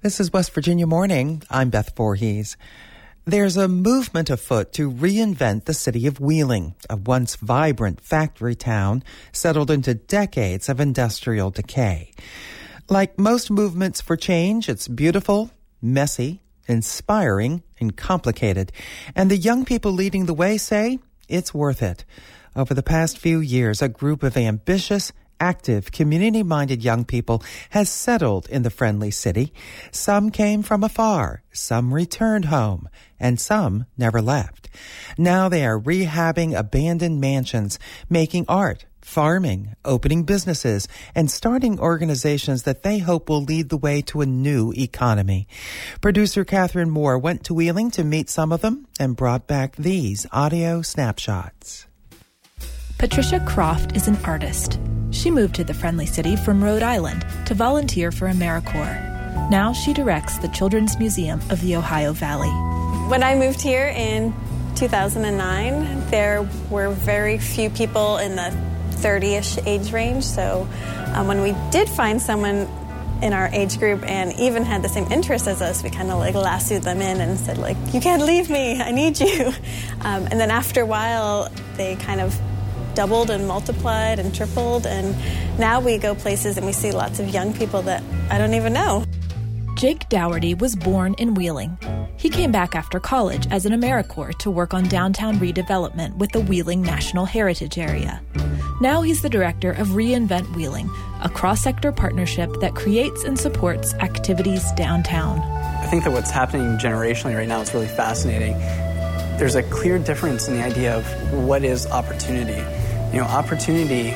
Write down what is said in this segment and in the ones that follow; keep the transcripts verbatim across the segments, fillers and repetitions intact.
This is West Virginia Morning. I'm Beth Voorhees. There's a movement afoot to reinvent the city of Wheeling, a once vibrant factory town settled into decades of industrial decay. Like most movements for change, it's beautiful, messy, inspiring, and complicated. And the young people leading the way say it's worth it. Over the past few years, a group of ambitious, active, community-minded young people has settled in the friendly city. Some came from afar, some returned home, and some never left. Now they are rehabbing abandoned mansions, making art, farming, opening businesses, and starting organizations that they hope will lead the way to a new economy. Producer Catherine Moore went to Wheeling to meet some of them and brought back these audio snapshots. Patricia Croft is an artist. She moved to the friendly city from Rhode Island to volunteer for AmeriCorps. Now she directs the Children's Museum of the Ohio Valley. When I moved here in two thousand nine, there were very few people in the thirty-ish age range. So um, when we did find someone in our age group and even had the same interests as us, we kind of like lassoed them in and said, like, you can't leave me, I need you. Um, and then after a while, they kind of doubled and multiplied and tripled, and now we go places and we see lots of young people that I don't even know. Jake Dougherty was born in Wheeling. He came back after college as an AmeriCorps to work on downtown redevelopment with the Wheeling National Heritage Area. Now he's the director of Reinvent Wheeling, a cross-sector partnership that creates and supports activities downtown. I think that what's happening generationally right now is really fascinating. There's a clear difference in the idea of what is opportunity. You know, opportunity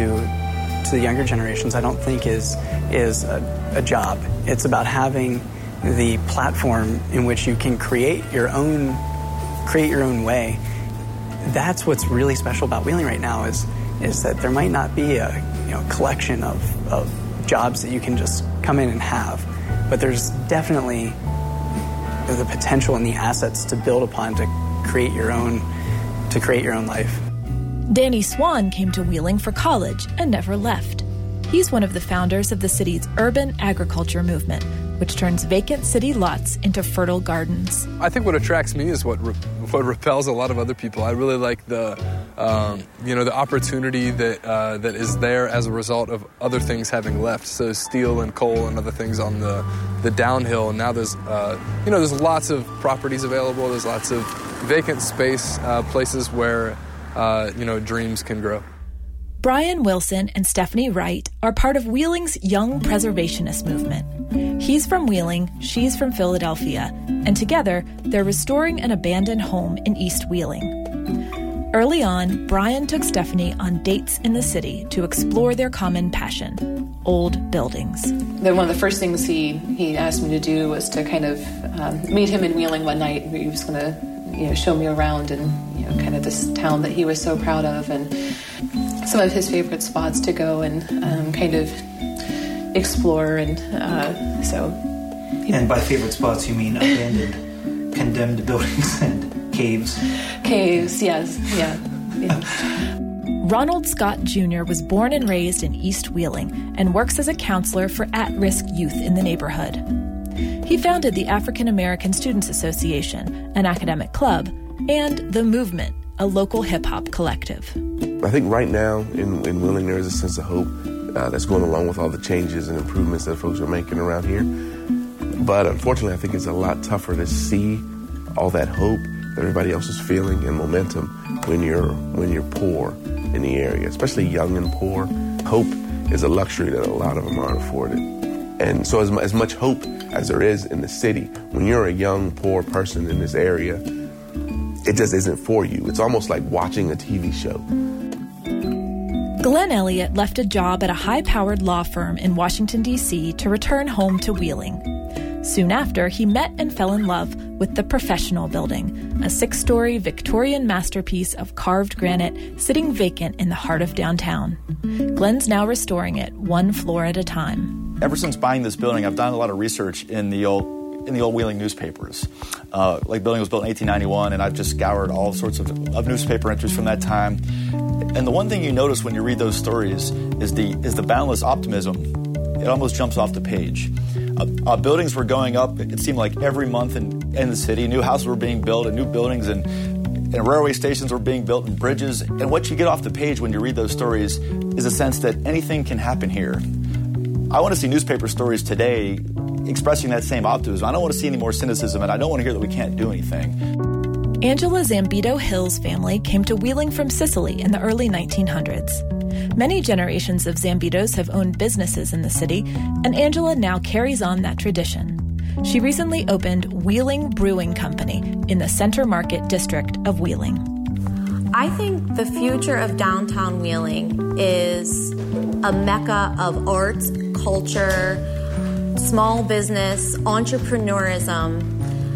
to to the younger generations, I don't think is is a, a job. It's about having the platform in which you can create your own create your own way. That's what's really special about Wheeling right now is is that there might not be a you know collection of, of jobs that you can just come in and have, but there's definitely the potential and the assets to build upon to create your own to create your own life. Danny Swan came to Wheeling for college and never left. He's one of the founders of the city's urban agriculture movement, which turns vacant city lots into fertile gardens. I think what attracts me is what re- what repels a lot of other people. I really like the um, you know the opportunity that uh, that is there as a result of other things having left. So steel and coal and other things on the the downhill. And now there's uh, you know there's lots of properties available. There's lots of vacant space, uh, places where uh, you know dreams can grow. Brian Wilson and Stephanie Wright are part of Wheeling's Young Preservationist movement. He's from Wheeling, she's from Philadelphia, and together they're restoring an abandoned home in East Wheeling. Early on, Brian took Stephanie on dates in the city to explore their common passion, old buildings. Then one of the first things he, he asked me to do was to kind of um, meet him in Wheeling one night. He was going to you know, show me around and you know, kind of this town that he was so proud of and some of his favorite spots to go and um, kind of explore. And uh, so... And by favorite spots, you mean abandoned, condemned buildings and caves? Caves, yes, yeah, yeah. Ronald Scott Junior was born and raised in East Wheeling and works as a counselor for at-risk youth in the neighborhood. He founded the African American Students Association, an academic club, and The Movement, a local hip-hop collective. I think right now in, in Wheeling there is a sense of hope uh, that's going along with all the changes and improvements that folks are making around here. But unfortunately, I think it's a lot tougher to see all that hope that everybody else is feeling and momentum when you're when you're poor in the area, especially young and poor. Hope is a luxury that a lot of them aren't afforded. And so as, as much hope as there is in the city, when you're a young, poor person in this area, it just isn't for you. It's almost like watching a T V show. Glenn Elliott left a job at a high-powered law firm in Washington, D C to return home to Wheeling. Soon after, he met and fell in love with the Professional Building, a six-story Victorian masterpiece of carved granite sitting vacant in the heart of downtown. Glenn's now restoring it one floor at a time. Ever since buying this building, I've done a lot of research in the old in the old Wheeling newspapers. Uh, like, the building was built in eighteen ninety-one, and I've just scoured all sorts of, of newspaper entries from that time. And the one thing you notice when you read those stories is the is the boundless optimism. It almost jumps off the page. Uh, uh, buildings were going up, it seemed like every month in, in the city. New houses were being built and new buildings and, and railway stations were being built and bridges. And what you get off the page when you read those stories is a sense that anything can happen here. I want to see newspaper stories today expressing that same optimism. I don't want to see any more cynicism, and I don't want to hear that we can't do anything. Angela Zambito Hill's family came to Wheeling from Sicily in the early nineteen hundreds. Many generations of Zambitos have owned businesses in the city, and Angela now carries on that tradition. She recently opened Wheeling Brewing Company in the Center Market district of Wheeling. I think the future of downtown Wheeling is a mecca of arts, culture, small business, entrepreneurism.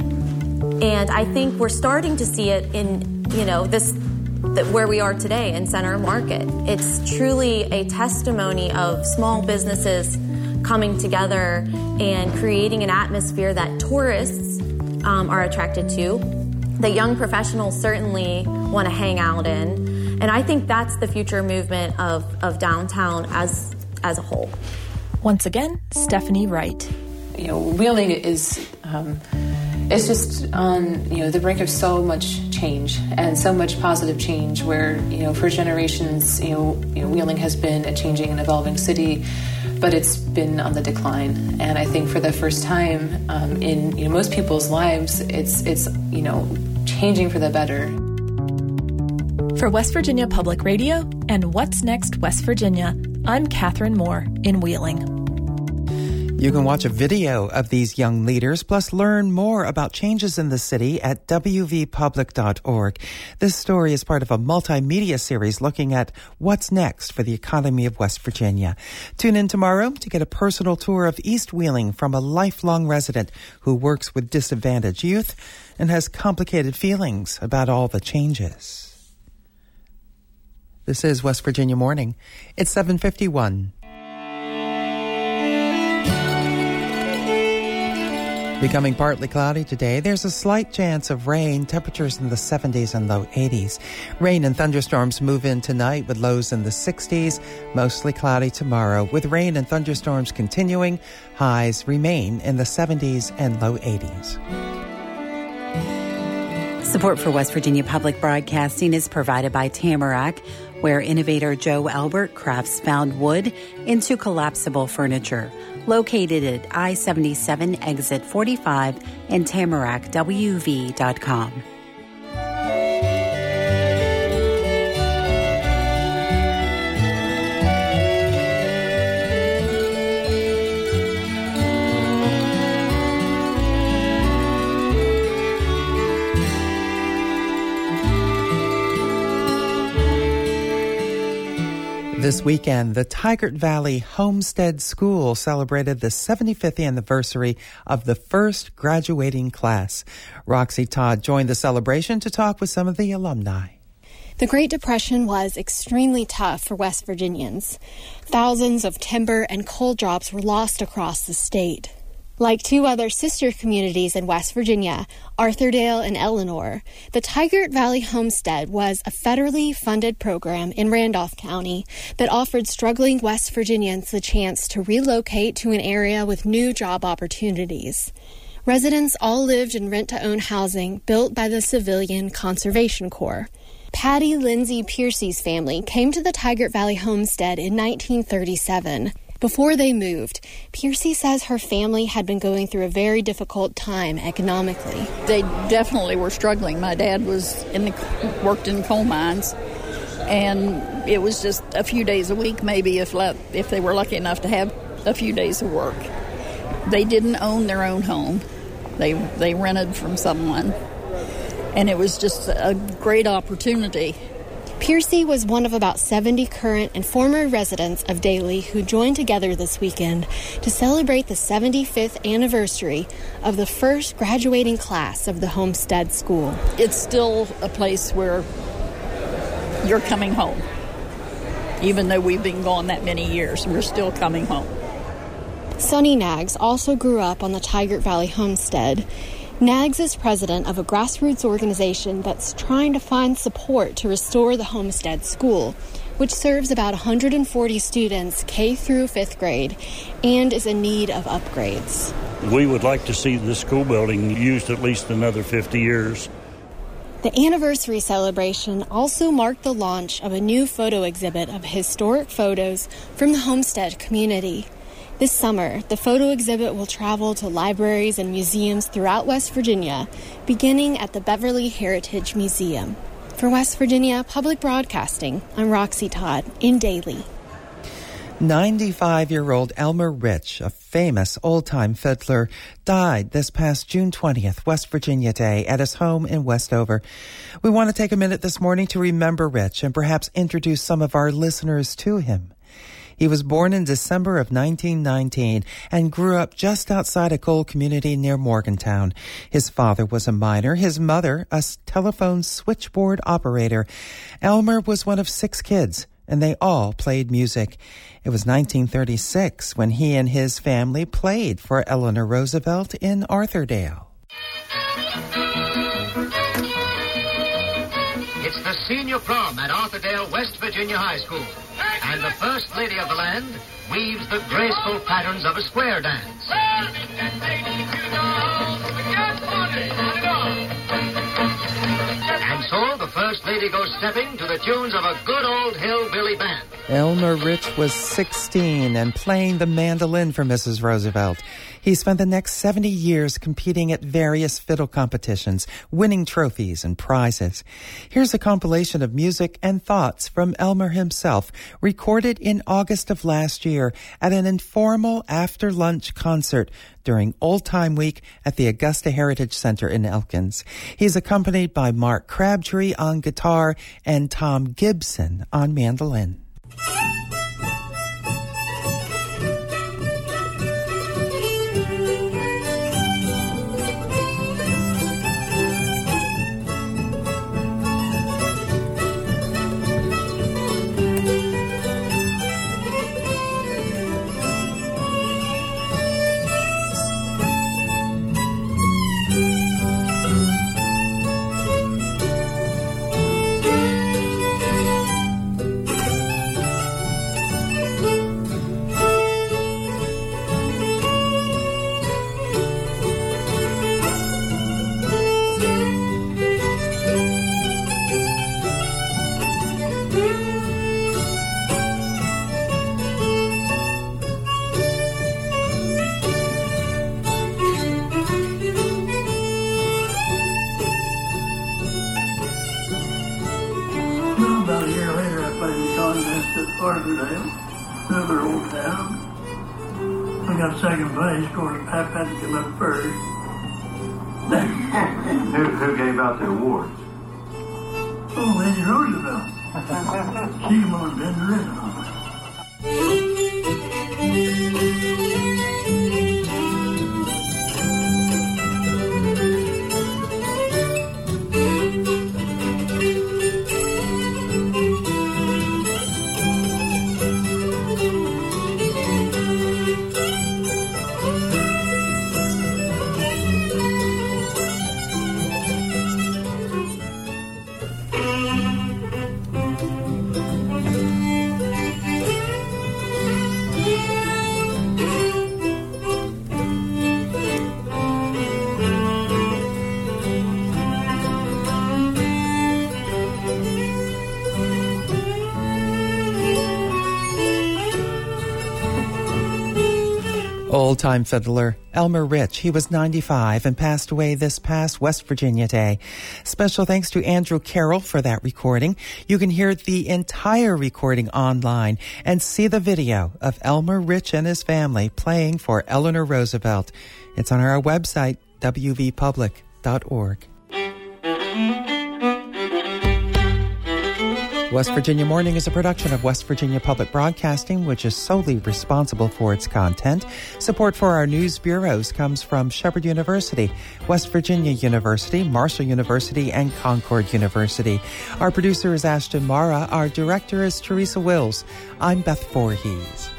And I think we're starting to see it in, you know, this where we are today in Center Market. It's truly a testimony of small businesses coming together and creating an atmosphere that tourists um, are attracted to, that young professionals certainly want to hang out in. And I think that's the future movement of, of downtown as as a whole. Once again, Stephanie Wright. You know, Wheeling is um, it's just on you know the brink of so much change and so much positive change. Where you know for generations, you know, you know Wheeling has been a changing and evolving city, but it's been on the decline. And I think for the first time um, in you know, most people's lives, it's it's you know changing for the better. For West Virginia Public Radio and What's Next West Virginia, I'm Catherine Moore in Wheeling. You can watch a video of these young leaders, plus learn more about changes in the city at w v public dot org. This story is part of a multimedia series looking at what's next for the economy of West Virginia. Tune in tomorrow to get a personal tour of East Wheeling from a lifelong resident who works with disadvantaged youth and has complicated feelings about all the changes. This is West Virginia Morning. It's seven fifty-one. Becoming partly cloudy today. There's a slight chance of rain, temperatures in the seventies and low eighties. Rain and thunderstorms move in tonight with lows in the sixties. Mostly cloudy tomorrow with rain and thunderstorms continuing. Highs remain in the seventies and low eighties. Support for West Virginia Public Broadcasting is provided by Tamarack, where innovator Joe Albert crafts found wood into collapsible furniture. Located at I seventy-seven exit forty-five and Tamarack W V dot com. This weekend, the Tygart Valley Homestead School celebrated the seventy-fifth anniversary of the first graduating class. Roxy Todd joined the celebration to talk with some of the alumni. The Great Depression was extremely tough for West Virginians. Thousands of timber and coal jobs were lost across the state. Like two other sister communities in West Virginia, Arthurdale and Eleanor, the Tygart Valley Homestead was a federally funded program in Randolph County that offered struggling West Virginians the chance to relocate to an area with new job opportunities. Residents all lived in rent-to-own housing built by the Civilian Conservation Corps. Patty Lindsay Piercy's family came to the Tygart Valley Homestead in nineteen thirty-seven. Before they moved, Piercy says her family had been going through a very difficult time economically. They definitely were struggling. My dad was in the, worked in coal mines, and it was just a few days a week, maybe if if they were lucky enough to have a few days of work. They didn't own their own home. They they rented from someone, and it was just a great opportunity. Piercy was one of about seventy current and former residents of Daly who joined together this weekend to celebrate the seventy-fifth anniversary of the first graduating class of the Homestead School. It's still a place where you're coming home. Even though we've been gone that many years, we're still coming home. Sonny Nags also grew up on the Tygart Valley Homestead. Nags is president of a grassroots organization that's trying to find support to restore the Homestead School, which serves about one hundred forty students K through fifth grade and is in need of upgrades. We would like to see the school building used at least another fifty years. The anniversary celebration also marked the launch of a new photo exhibit of historic photos from the Homestead community. This summer, the photo exhibit will travel to libraries and museums throughout West Virginia, beginning at the Beverly Heritage Museum. For West Virginia Public Broadcasting, I'm Roxy Todd in Daly. ninety-five-year-old Elmer Rich, a famous old-time fiddler, died this past June twentieth, West Virginia Day, at his home in Westover. We want to take a minute this morning to remember Rich and perhaps introduce some of our listeners to him. He was born in December of nineteen nineteen and grew up just outside a coal community near Morgantown. His father was a miner, his mother a telephone switchboard operator. Elmer was one of six kids, and they all played music. It was nineteen thirty-six when he and his family played for Eleanor Roosevelt in Arthurdale. It's the senior prom at Arthurdale West Virginia High School, and the First Lady of the land weaves the graceful patterns of a square dance. And so the First Lady goes stepping to the tunes of a good old hillbilly band. Elmer Rich was sixteen and playing the mandolin for Missus Roosevelt. He spent the next seventy years competing at various fiddle competitions, winning trophies and prizes. Here's a compilation of music and thoughts from Elmer himself, recorded in August of last year at an informal after-lunch concert during Old Time Week at the Augusta Heritage Center in Elkins. He's accompanied by Mark Crabtree on guitar and Tom Gibson on mandolin. Another old town. I got second place, of course, I had to come up first. who, who gave out the awards? Oh, Lady Roosevelt. She came on and written on it. Old-time fiddler Elmer Rich. He was ninety-five and passed away this past West Virginia Day. Special thanks to Andrew Carroll for that recording. You can hear the entire recording online and see the video of Elmer Rich and his family playing for Eleanor Roosevelt. It's on our website, w v public dot org. West Virginia Morning is a production of West Virginia Public Broadcasting, which is solely responsible for its content. Support for our news bureaus comes from Shepherd University, West Virginia University, Marshall University, and Concord University. Our producer is Ashton Mara. Our director is Teresa Wills. I'm Beth Voorhees.